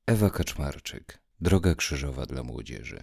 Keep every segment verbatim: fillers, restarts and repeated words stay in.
Ewa Kaczmarczyk. Droga krzyżowa dla młodzieży.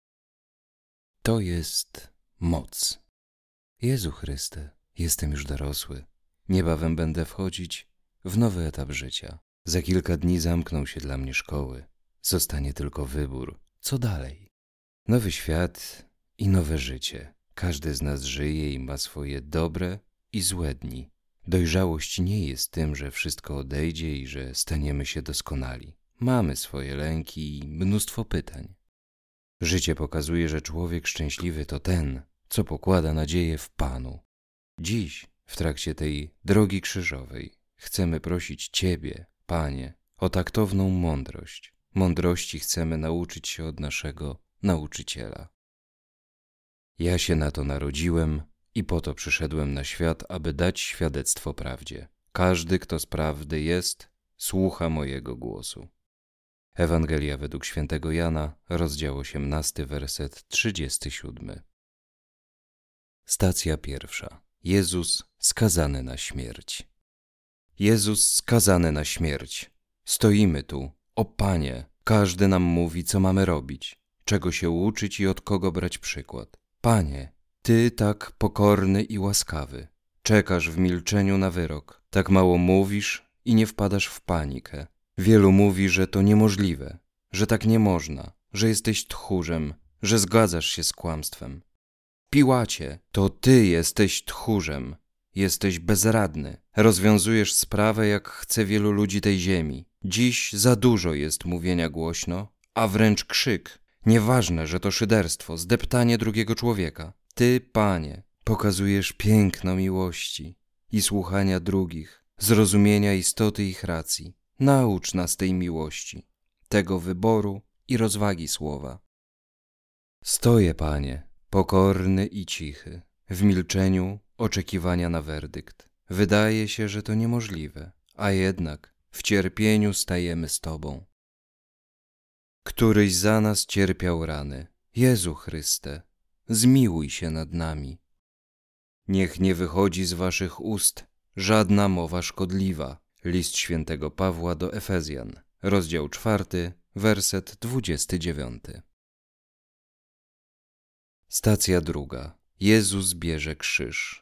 To jest moc. Jezu Chryste, jestem już dorosły. Niebawem będę wchodzić w nowy etap życia. Za kilka dni zamkną się dla mnie szkoły. Zostanie tylko wybór. Co dalej? Nowy świat i nowe życie. Każdy z nas żyje i ma swoje dobre i złe dni. Dojrzałość nie jest tym, że wszystko odejdzie i że staniemy się doskonali. Mamy swoje lęki i mnóstwo pytań. Życie pokazuje, że człowiek szczęśliwy to ten, co pokłada nadzieję w Panu. Dziś, w trakcie tej drogi krzyżowej, chcemy prosić Ciebie, Panie, o taktowną mądrość. Mądrości chcemy nauczyć się od naszego nauczyciela. Ja się na to narodziłem i po to przyszedłem na świat, aby dać świadectwo prawdzie. Każdy, kto z prawdy jest, słucha mojego głosu. Ewangelia według świętego Jana, rozdział osiemnasty, werset trzydziesty siódmy. Stacja pierwsza. Jezus skazany na śmierć. Jezus skazany na śmierć. Stoimy tu. O Panie, każdy nam mówi, co mamy robić, czego się uczyć i od kogo brać przykład. Panie, Ty tak pokorny i łaskawy, czekasz w milczeniu na wyrok, tak mało mówisz i nie wpadasz w panikę. Wielu mówi, że to niemożliwe, że tak nie można, że jesteś tchórzem, że zgadzasz się z kłamstwem. Piłacie, to Ty jesteś tchórzem, jesteś bezradny, rozwiązujesz sprawę jak chce wielu ludzi tej ziemi. Dziś za dużo jest mówienia głośno, a wręcz krzyk. Nieważne, że to szyderstwo, zdeptanie drugiego człowieka. Ty, Panie, pokazujesz piękno miłości i słuchania drugich, zrozumienia istoty ich racji. Naucz nas tej miłości, tego wyboru i rozwagi słowa. Stoję, Panie, pokorny i cichy, w milczeniu oczekiwania na werdykt. Wydaje się, że to niemożliwe, a jednak w cierpieniu stajemy z Tobą. Któryś za nas cierpiał rany. Jezu Chryste, zmiłuj się nad nami. Niech nie wychodzi z Waszych ust żadna mowa szkodliwa. List świętego Pawła do Efezjan, rozdział czwarty, werset dwudziesty dziewiąty. Stacja druga. Jezus bierze krzyż.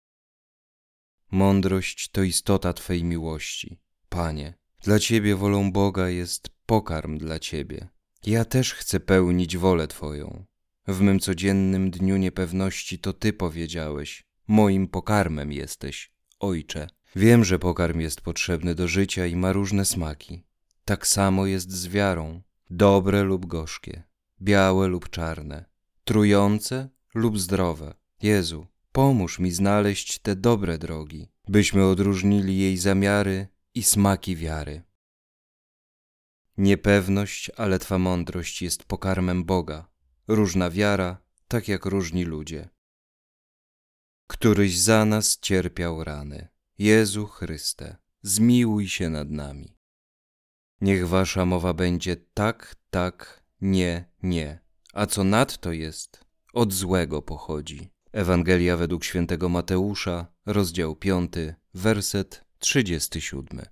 Mądrość to istota Twej miłości. Panie, dla Ciebie wolą Boga jest pokarm dla Ciebie. Ja też chcę pełnić wolę Twoją. W mym codziennym dniu niepewności to Ty powiedziałeś, moim pokarmem jesteś, Ojcze. Wiem, że pokarm jest potrzebny do życia i ma różne smaki. Tak samo jest z wiarą, dobre lub gorzkie, białe lub czarne, trujące lub zdrowe. Jezu, pomóż mi znaleźć te dobre drogi, byśmy odróżnili jej zamiary i smaki wiary. Niepewność, ale Twa mądrość jest pokarmem Boga, różna wiara, tak jak różni ludzie. Któryś za nas cierpiał rany. Jezu Chryste, zmiłuj się nad nami. Niech Wasza mowa będzie tak, tak, nie, nie, a co nadto jest, od złego pochodzi. Ewangelia według świętego Mateusza, rozdział piąty, werset trzydziesty siódmy.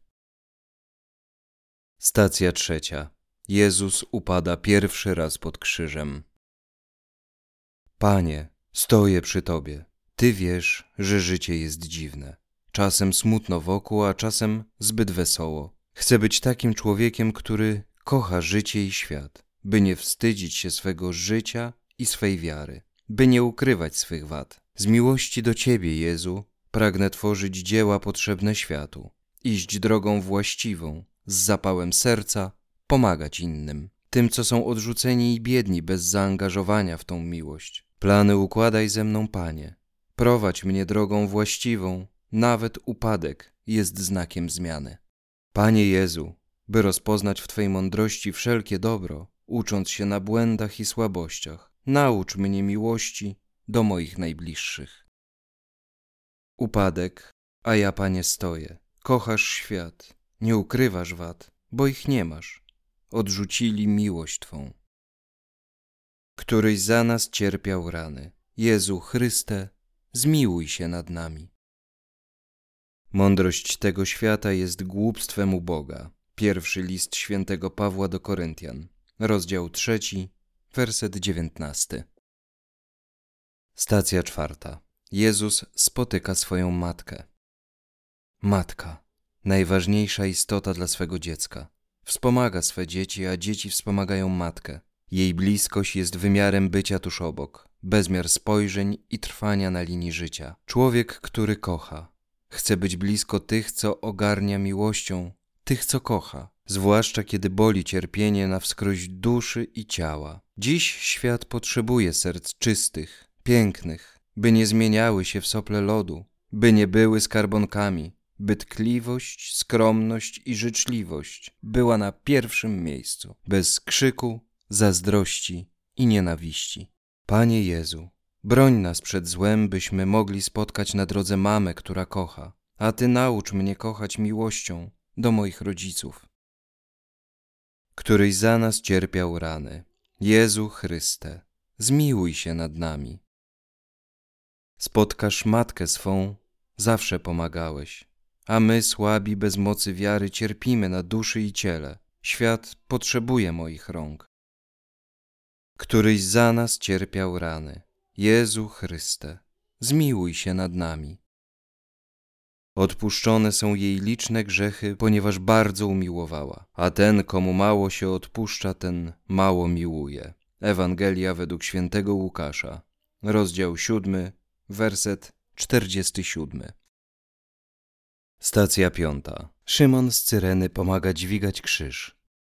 Stacja trzecia. Jezus upada pierwszy raz pod krzyżem. Panie, stoję przy Tobie. Ty wiesz, że życie jest dziwne. Czasem smutno wokół, a czasem zbyt wesoło. Chcę być takim człowiekiem, który kocha życie i świat, by nie wstydzić się swego życia i swej wiary, by nie ukrywać swych wad. Z miłości do Ciebie, Jezu, pragnę tworzyć dzieła potrzebne światu, iść drogą właściwą, z zapałem serca, pomagać innym, tym, co są odrzuceni i biedni bez zaangażowania w tą miłość. Plany układaj ze mną, Panie, prowadź mnie drogą właściwą, nawet upadek jest znakiem zmiany. Panie Jezu, by rozpoznać w Twej mądrości wszelkie dobro, ucząc się na błędach i słabościach, naucz mnie miłości do moich najbliższych. Upadek, a ja, Panie, stoję. Kochasz świat, nie ukrywasz wad, bo ich nie masz. Odrzucili miłość Twą. Któryś za nas cierpiał rany. Jezu Chryste, zmiłuj się nad nami. Mądrość tego świata jest głupstwem u Boga. Pierwszy list świętego Pawła do Koryntian, rozdział trzeci, werset dziewiętnasty. Stacja czwarta. Jezus spotyka swoją matkę. Matka, najważniejsza istota dla swego dziecka. Wspomaga swe dzieci, a dzieci wspomagają matkę. Jej bliskość jest wymiarem bycia tuż obok, bezmiar spojrzeń i trwania na linii życia. Człowiek, który kocha, chce być blisko tych, co ogarnia miłością, tych, co kocha, zwłaszcza kiedy boli cierpienie na wskroś duszy i ciała. Dziś świat potrzebuje serc czystych, pięknych, by nie zmieniały się w sople lodu, by nie były skarbonkami, by tkliwość, skromność i życzliwość była na pierwszym miejscu, bez krzyku, zazdrości i nienawiści. Panie Jezu, broń nas przed złem, byśmy mogli spotkać na drodze mamę, która kocha, a Ty naucz mnie kochać miłością do moich rodziców, któryś za nas cierpiał rany. Jezu Chryste, zmiłuj się nad nami. Spotkasz matkę swą, zawsze pomagałeś, a my, słabi, bez mocy wiary, cierpimy na duszy i ciele. Świat potrzebuje moich rąk. Któryś za nas cierpiał rany. Jezu Chryste, zmiłuj się nad nami. Odpuszczone są jej liczne grzechy, ponieważ bardzo umiłowała, a ten, komu mało się odpuszcza, ten mało miłuje. Ewangelia według świętego Łukasza, rozdział siódmy, werset czterdziesty siódmy. Stacja piąta. Szymon z Cyreny pomaga dźwigać krzyż.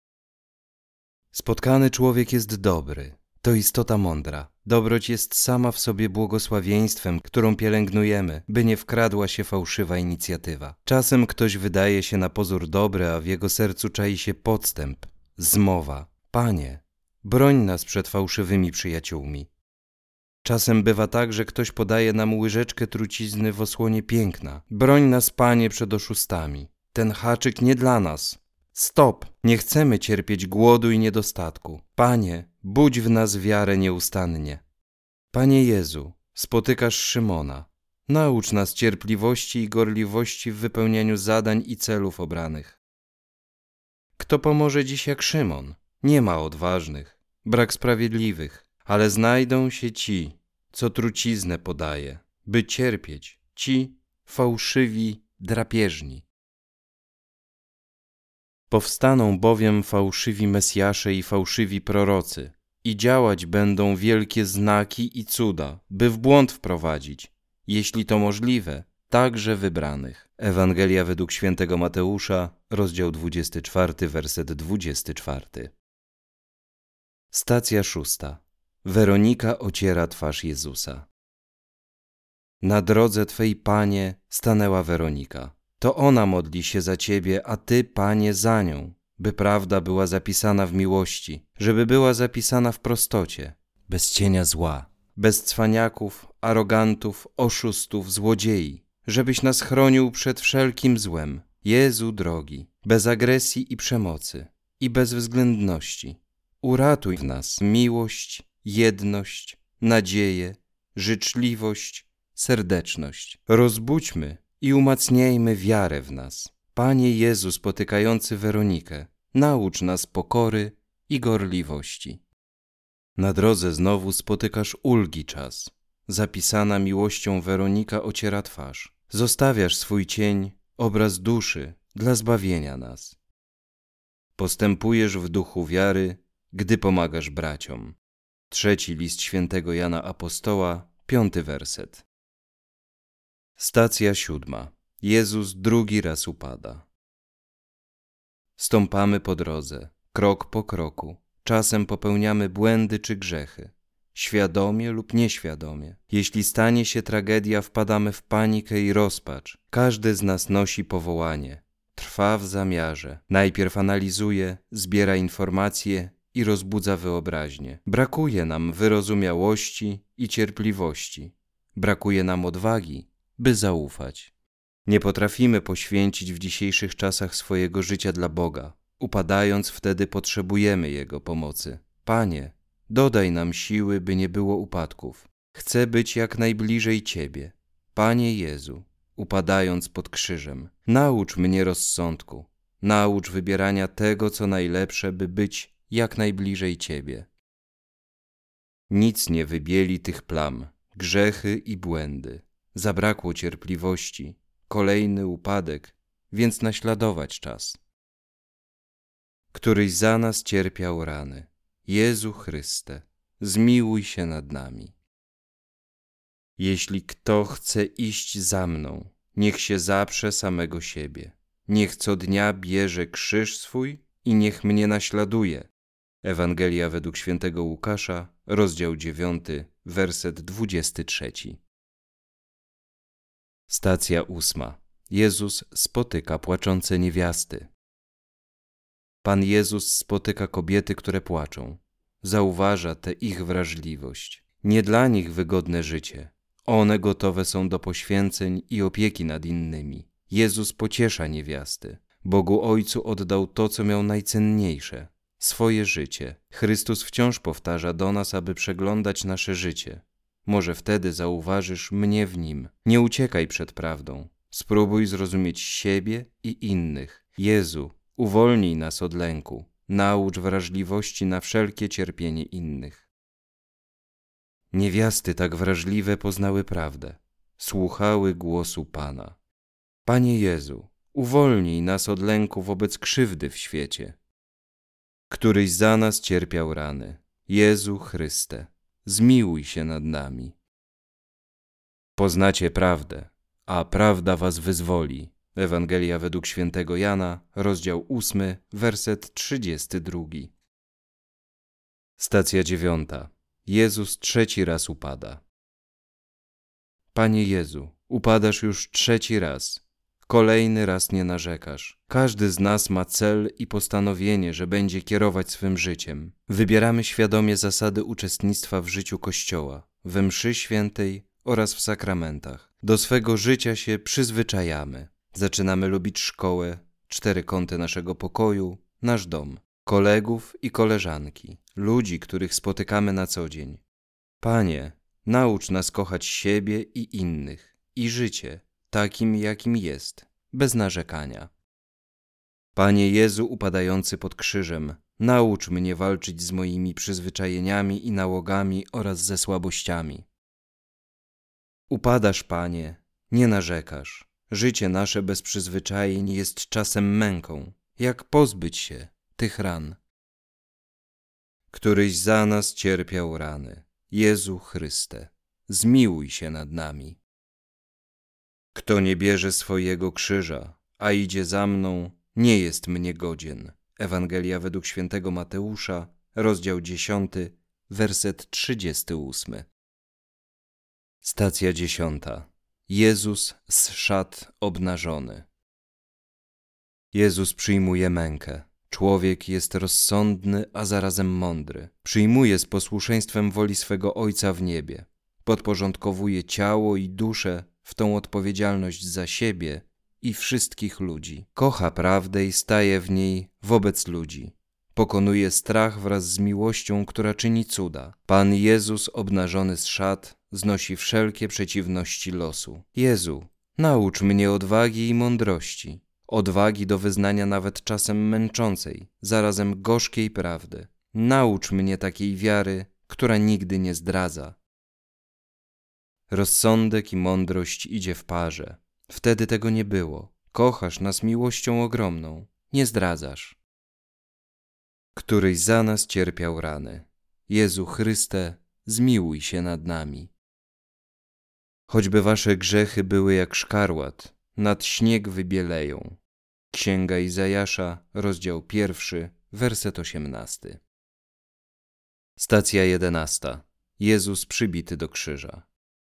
Spotkany człowiek jest dobry. To istota mądra. Dobroć jest sama w sobie błogosławieństwem, którą pielęgnujemy, by nie wkradła się fałszywa inicjatywa. Czasem ktoś wydaje się na pozór dobry, a w jego sercu czai się podstęp, zmowa. Panie, broń nas przed fałszywymi przyjaciółmi. Czasem bywa tak, że ktoś podaje nam łyżeczkę trucizny w osłonie piękna. Broń nas, Panie, przed oszustami. Ten haczyk nie dla nas. Stop! Nie chcemy cierpieć głodu i niedostatku. Panie, budź w nas wiarę nieustannie. Panie Jezu, spotykasz Szymona. Naucz nas cierpliwości i gorliwości w wypełnianiu zadań i celów obranych. Kto pomoże dziś jak Szymon? Nie ma odważnych, brak sprawiedliwych, ale znajdą się ci, co truciznę podaje, by cierpieć, ci fałszywi drapieżni. Powstaną bowiem fałszywi Mesjasze i fałszywi prorocy i działać będą wielkie znaki i cuda, by w błąd wprowadzić, jeśli to możliwe, także wybranych. Ewangelia według świętego Mateusza, rozdział dwudziesty czwarty, werset dwudziesty czwarty. Stacja szósta. Weronika ociera twarz Jezusa. Na drodze Twej, Panie, stanęła Weronika. To ona modli się za Ciebie, a Ty, Panie, za nią, by prawda była zapisana w miłości, żeby była zapisana w prostocie, bez cienia zła, bez cwaniaków, arogantów, oszustów, złodziei, żebyś nas chronił przed wszelkim złem. Jezu drogi, bez agresji i przemocy i bezwzględności. Uratuj w nas miłość, jedność, nadzieję, życzliwość, serdeczność. Rozbudźmy i umacniajmy wiarę w nas. Panie Jezu spotykający Weronikę, naucz nas pokory i gorliwości. Na drodze znowu spotykasz ulgi czas. Zapisana miłością Weronika ociera twarz. Zostawiasz swój cień, obraz duszy dla zbawienia nas. Postępujesz w duchu wiary, gdy pomagasz braciom. Trzeci list świętego Jana Apostoła, piąty werset. Stacja siódma. Jezus drugi raz upada. Stąpamy po drodze, krok po kroku. Czasem popełniamy błędy czy grzechy, świadomie lub nieświadomie. Jeśli stanie się tragedia, wpadamy w panikę i rozpacz. Każdy z nas nosi powołanie. Trwa w zamiarze. Najpierw analizuje, zbiera informacje i rozbudza wyobraźnię. Brakuje nam wyrozumiałości i cierpliwości. Brakuje nam odwagi, by zaufać. Nie potrafimy poświęcić w dzisiejszych czasach swojego życia dla Boga. Upadając wtedy potrzebujemy Jego pomocy. Panie, dodaj nam siły, by nie było upadków. Chcę być jak najbliżej Ciebie. Panie Jezu, upadając pod krzyżem, naucz mnie rozsądku. Naucz wybierania tego, co najlepsze, by być jak najbliżej Ciebie. Nic nie wybieli tych plam, grzechy i błędy. Zabrakło cierpliwości, kolejny upadek, więc naśladować czas. Któryś za nas cierpiał rany. Jezu Chryste, zmiłuj się nad nami. Jeśli kto chce iść za mną, niech się zaprze samego siebie. Niech co dnia bierze krzyż swój i niech mnie naśladuje. Ewangelia według świętego Łukasza, rozdział dziewiąty, werset dwudziesty trzeci. Stacja ósma. Jezus spotyka płaczące niewiasty. Pan Jezus spotyka kobiety, które płaczą. Zauważa tę ich wrażliwość. Nie dla nich wygodne życie. One gotowe są do poświęceń i opieki nad innymi. Jezus pociesza niewiasty. Bogu Ojcu oddał to, co miał najcenniejsze – swoje życie. Chrystus wciąż powtarza do nas, aby przeglądać nasze życie. Może wtedy zauważysz mnie w nim. Nie uciekaj przed prawdą. Spróbuj zrozumieć siebie i innych. Jezu, uwolnij nas od lęku. Naucz wrażliwości na wszelkie cierpienie innych. Niewiasty tak wrażliwe poznały prawdę. Słuchały głosu Pana. Panie Jezu, uwolnij nas od lęku wobec krzywdy w świecie. Któryś za nas cierpiał rany. Jezu Chryste, zmiłuj się nad nami. Poznacie prawdę, a prawda was wyzwoli. Ewangelia według świętego Jana, rozdział ósmy, werset trzydziesty drugi. Stacja dziewiąta. Jezus trzeci raz upada. Panie Jezu, upadasz już trzeci raz. Kolejny raz nie narzekasz. Każdy z nas ma cel i postanowienie, że będzie kierować swym życiem. Wybieramy świadomie zasady uczestnictwa w życiu Kościoła, we mszy świętej oraz w sakramentach. Do swego życia się przyzwyczajamy. Zaczynamy lubić szkołę, cztery kąty naszego pokoju, nasz dom, kolegów i koleżanki, ludzi, których spotykamy na co dzień. Panie, naucz nas kochać siebie i innych i życie takim, jakim jest, bez narzekania. Panie Jezu upadający pod krzyżem, naucz mnie walczyć z moimi przyzwyczajeniami i nałogami oraz ze słabościami. Upadasz, Panie, nie narzekasz. Życie nasze bez przyzwyczajeń jest czasem męką. Jak pozbyć się tych ran? Któryś za nas cierpiał rany. Jezu Chryste, zmiłuj się nad nami. Kto nie bierze swojego krzyża, a idzie za mną, nie jest mnie godzien. Ewangelia według świętego Mateusza, rozdział dziesiąty, werset trzydziesty ósmy. Stacja dziesiąta. Jezus z szat obnażony. Jezus przyjmuje mękę. Człowiek jest rozsądny, a zarazem mądry. Przyjmuje z posłuszeństwem woli swego Ojca w niebie. Podporządkowuje ciało i duszę w tą odpowiedzialność za siebie i wszystkich ludzi. Kocha prawdę i staje w niej wobec ludzi. Pokonuje strach wraz z miłością, która czyni cuda. Pan Jezus obnażony z szat znosi wszelkie przeciwności losu. Jezu, naucz mnie odwagi i mądrości. Odwagi do wyznania nawet czasem męczącej, zarazem gorzkiej prawdy. Naucz mnie takiej wiary, która nigdy nie zdradza. Rozsądek i mądrość idzie w parze. Wtedy tego nie było. Kochasz nas miłością ogromną. Nie zdradzasz. Któryś za nas cierpiał rany. Jezu Chryste, zmiłuj się nad nami. Choćby wasze grzechy były jak szkarłat, nad śnieg wybieleją. Księga Izajasza, rozdział pierwszy, werset osiemnasty. Stacja jedenasta. Jezus przybity do krzyża.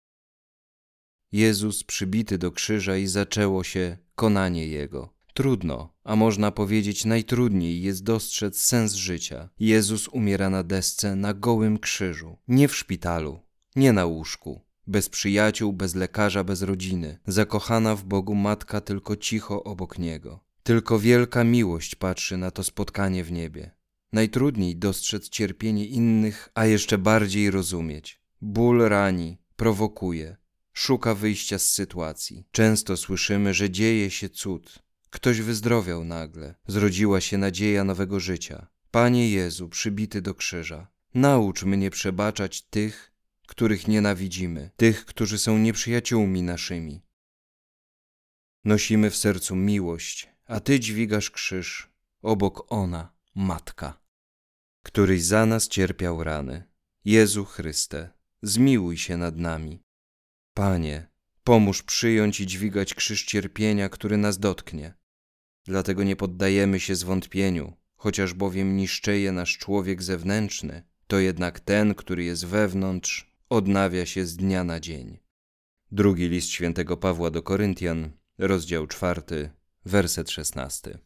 Jezus przybity do krzyża i zaczęło się konanie Jego. Trudno, a można powiedzieć najtrudniej jest dostrzec sens życia. Jezus umiera na desce, na gołym krzyżu. Nie w szpitalu, nie na łóżku. Bez przyjaciół, bez lekarza, bez rodziny. Zakochana w Bogu matka tylko cicho obok Niego. Tylko wielka miłość patrzy na to spotkanie w niebie. Najtrudniej dostrzec cierpienie innych, a jeszcze bardziej rozumieć. Ból rani, prowokuje, szuka wyjścia z sytuacji. Często słyszymy, że dzieje się cud, Ktoś wyzdrowiał nagle, zrodziła się nadzieja nowego życia. Panie Jezu, przybity do krzyża, naucz mnie przebaczać tych, których nienawidzimy, tych, którzy są nieprzyjaciółmi naszymi. Nosimy w sercu miłość, a Ty dźwigasz krzyż, obok ona, Matka. Któryś za nas cierpiał rany. Jezu Chryste, zmiłuj się nad nami. Panie, pomóż przyjąć i dźwigać krzyż cierpienia, który nas dotknie. Dlatego nie poddajemy się zwątpieniu, chociaż bowiem niszczeje nasz człowiek zewnętrzny, to jednak ten, który jest wewnątrz, odnawia się z dnia na dzień. Drugi list świętego Pawła do Koryntian, rozdział czwarty, werset szesnasty.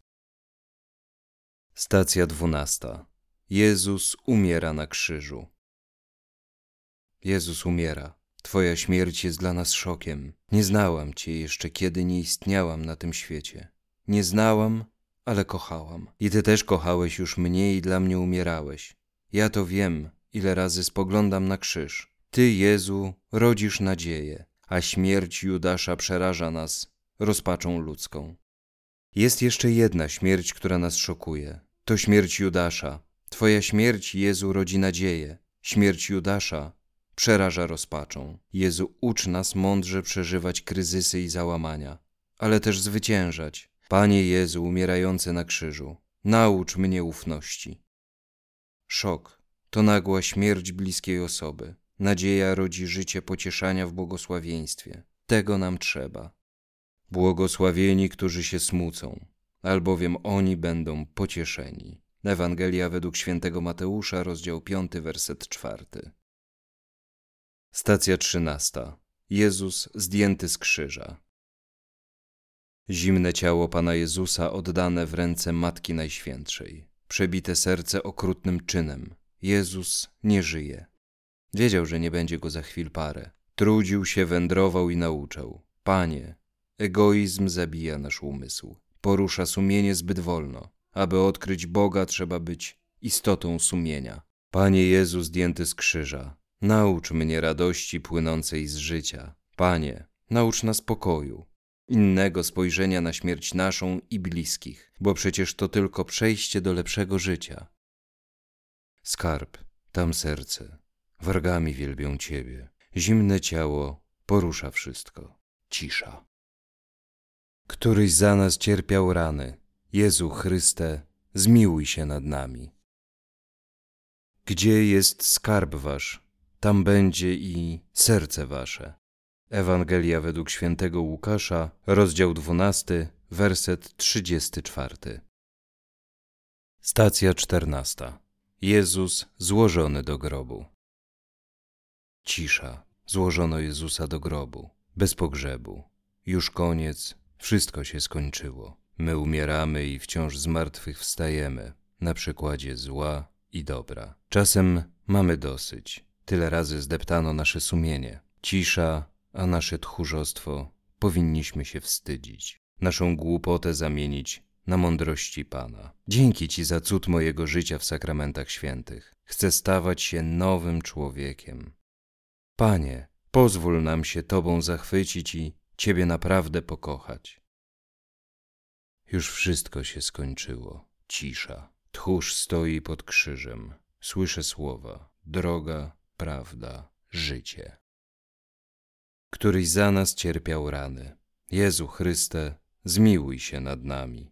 Stacja dwunasta. Jezus umiera na krzyżu. Jezus umiera. Twoja śmierć jest dla nas szokiem. Nie znałam Cię jeszcze, kiedy nie istniałam na tym świecie. Nie znałam, ale kochałam. I Ty też kochałeś już mnie i dla mnie umierałeś. Ja to wiem, ile razy spoglądam na krzyż. Ty, Jezu, rodzisz nadzieję, a śmierć Judasza przeraża nas rozpaczą ludzką. Jest jeszcze jedna śmierć, która nas szokuje. To śmierć Judasza. Twoja śmierć, Jezu, rodzi nadzieję. Śmierć Judasza przeraża rozpaczą. Jezu, ucz nas mądrze przeżywać kryzysy i załamania, ale też zwyciężać. Panie Jezu, umierający na krzyżu, naucz mnie ufności. Szok to nagła śmierć bliskiej osoby. Nadzieja rodzi życie pocieszania w błogosławieństwie. Tego nam trzeba. Błogosławieni, którzy się smucą, albowiem oni będą pocieszeni. Ewangelia według świętego Mateusza, rozdział piąty, werset czwarty. Stacja trzynasta. Jezus zdjęty z krzyża. Zimne ciało Pana Jezusa oddane w ręce Matki Najświętszej. Przebite serce okrutnym czynem. Jezus nie żyje. Wiedział, że nie będzie go za chwil parę. Trudził się, wędrował i nauczał. Panie, egoizm zabija nasz umysł. Porusza sumienie zbyt wolno. Aby odkryć Boga, trzeba być istotą sumienia. Panie Jezu zdjęty z krzyża, naucz mnie radości płynącej z życia. Panie, naucz nas pokoju, innego spojrzenia na śmierć naszą i bliskich, bo przecież to tylko przejście do lepszego życia. Skarb, tam serce, wargami wielbią Ciebie. Zimne ciało porusza wszystko. Cisza. Któryś za nas cierpiał rany. Jezu Chryste, zmiłuj się nad nami. Gdzie jest skarb wasz, tam będzie i serce wasze. Ewangelia według świętego Łukasza, rozdział dwunasty, werset trzydziesty czwarty. Stacja czternasta. Jezus złożony do grobu. Cisza. Złożono Jezusa do grobu, bez pogrzebu. Już koniec, wszystko się skończyło. My umieramy i wciąż z martwych wstajemy, na przykładzie zła i dobra. Czasem mamy dosyć. Tyle razy zdeptano nasze sumienie. Cisza, a nasze tchórzostwo powinniśmy się wstydzić. Naszą głupotę zamienić na mądrości Pana. Dzięki Ci za cud mojego życia w sakramentach świętych. Chcę stawać się nowym człowiekiem. Panie, pozwól nam się Tobą zachwycić i Ciebie naprawdę pokochać. Już wszystko się skończyło. Cisza. Tchórz stoi pod krzyżem. Słyszę słowa. Droga, prawda, życie. Któryś za nas cierpiał rany. Jezu Chryste, zmiłuj się nad nami.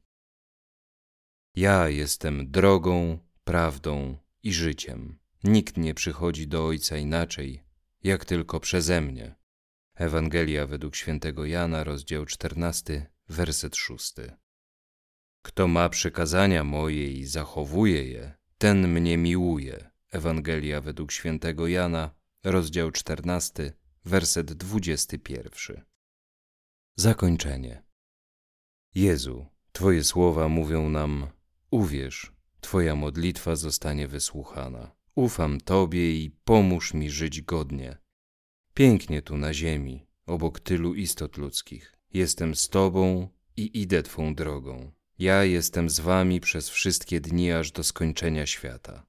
Ja jestem drogą, prawdą i życiem. Nikt nie przychodzi do Ojca inaczej, jak tylko przeze mnie. Ewangelia według świętego Jana, rozdział czternasty, werset szósty. Kto ma przykazania moje i zachowuje je, ten mnie miłuje. Ewangelia według świętego Jana, rozdział czternasty, werset dwudziesty pierwszy. Zakończenie. Jezu, Twoje słowa mówią nam, uwierz, Twoja modlitwa zostanie wysłuchana. Ufam Tobie i pomóż mi żyć godnie. Pięknie tu na ziemi, obok tylu istot ludzkich. Jestem z Tobą i idę Twą drogą. Ja jestem z Wami przez wszystkie dni aż do skończenia świata.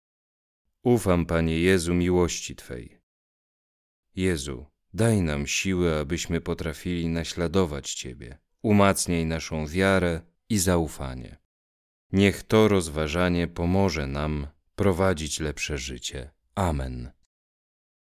Ufam, Panie Jezu, miłości Twej. Jezu, daj nam siły, abyśmy potrafili naśladować Ciebie. umacniaj naszą wiarę i zaufanie. Niech to rozważanie pomoże nam prowadzić lepsze życie. Amen.